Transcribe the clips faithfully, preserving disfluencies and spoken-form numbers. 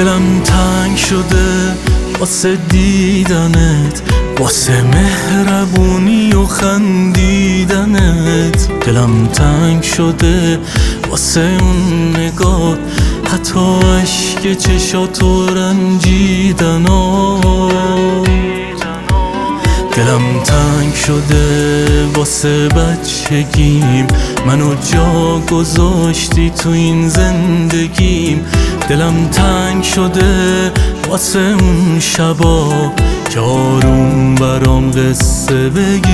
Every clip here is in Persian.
دلم تنگ شده واسه دیدنت، واسه مهربونی و خندیدنت. دلم تنگ شده واسه اون نگاه، حتی عشق چشاتو رنجیدنات. دلم تنگ شده واسه بچگیم، منو جا گذاشتی تو این زندگیم. دلم تنگ شده واسه اون شبا که آروم برام قصه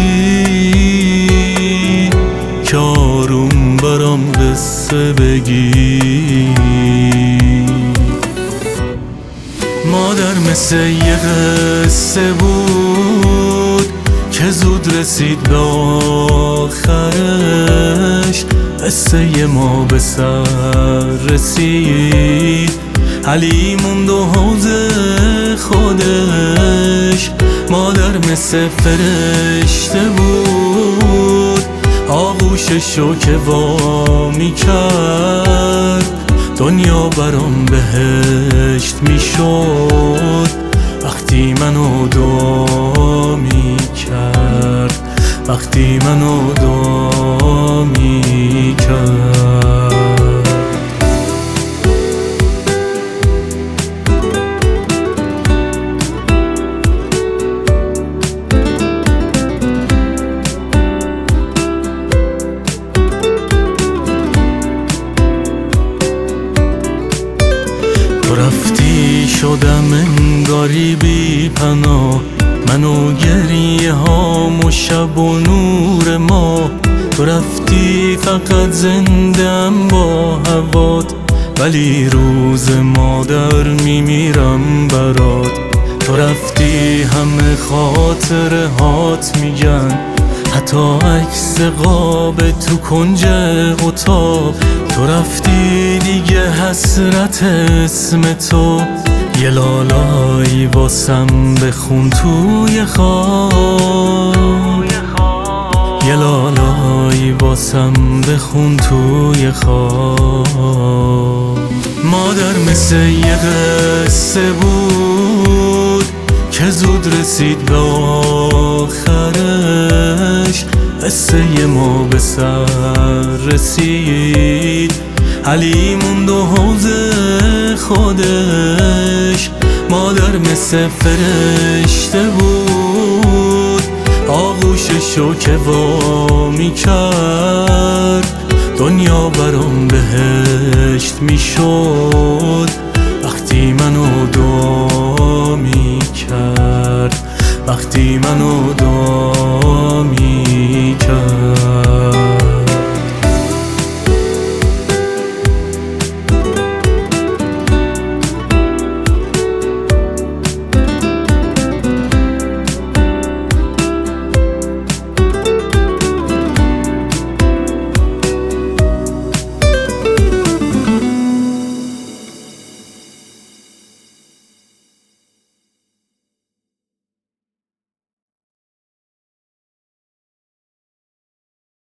بگی، که آروم برام قصه بگی. مادر مثل یه قصه بود که زود رسید به آخرش. قصه ما به سر رسید، علی موند و حوض خودش. مادر مثل فرشته بود، آغوششو که وا میکرد دنیا برام بهشت میشد. وقتی منو دعا میکرد، وقتی منو دعا میکرد. تو رفتی شدم انگاری بی پناه، منو گریه هام و شب و نور ما. تو رفتی فقط زندم با هوات، ولی روز مادر میمیرم برات. تو رفتی همه خاطره هات میگن، حتی عکس قاب تو کنج اتاق. تو رفتی دیگه حسرت اسم تو، یه لالایی واسم بخون توی خواب، یه لالایی واسم بخون توی خواب. مادر مثل یه قصه بود که زود رسید به آخرش. قصه ما به سر رسید، علی موند و حوض خودش. مادر مثل فرشته بود، آغوششو که وا میکرد دنیا برام بهشت میشد. وقتی منو دعا